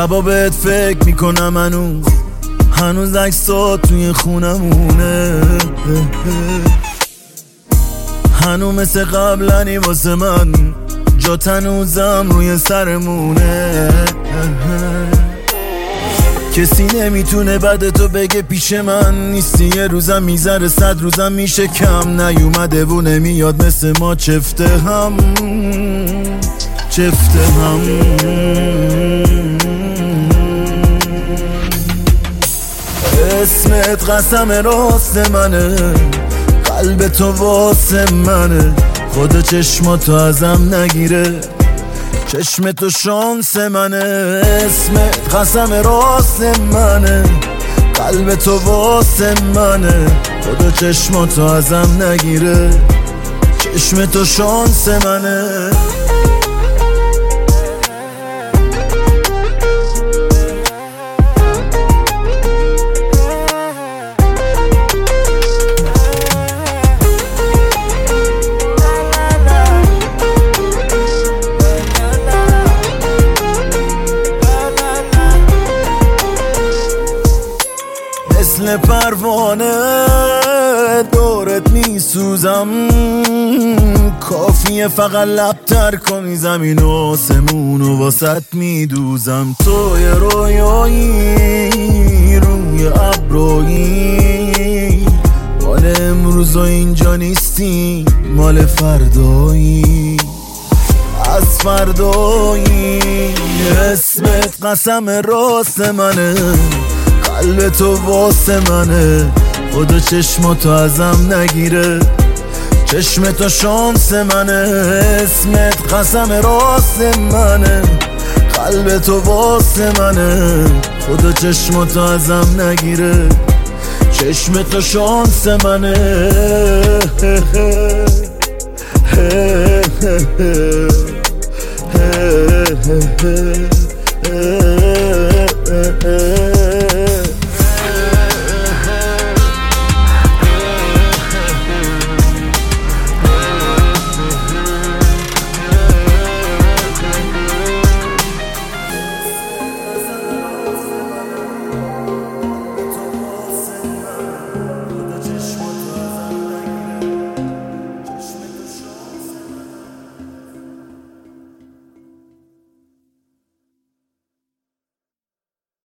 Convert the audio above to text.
شبا بهت فکر میکنم هنوز عکسات توی خونمونه، هنوز مثل قبلنی واسه من، جات هنوزم روی سرمونه. کسی نمیتونه بعد تو بگه پیش من نیستی، یه روزم میذاره 100 روزم میشه کم، نیومده و نمیاد مثل ما چفته هم. اسمت قسم راست منه، قلب تو واسه منه، خدا چشماتو ازم نگیره، چشم تو شانس منه. اسمت قسم راست منه، قلب تو واسه منه، خدا چشماتو ازم نگیره، چشم تو شانس منه. مثل پروانه دورت میسوزم، کافیه فقط لبتر کنی زمین و آسمون و واسط میدوزم. تو یه رویایی روی ابرویی، مال امروز و اینجا نیستی، مال فردایی از فردایی. اسمت قسم راست منه، قلب تو واسه منه، خدا چشماتو ازم نگیره، چشم تو شانس منه. اسمت قسم راست منه، قلب تو واسه منه، خدا چشماتو ازم نگیره، چشم تو شانس منه.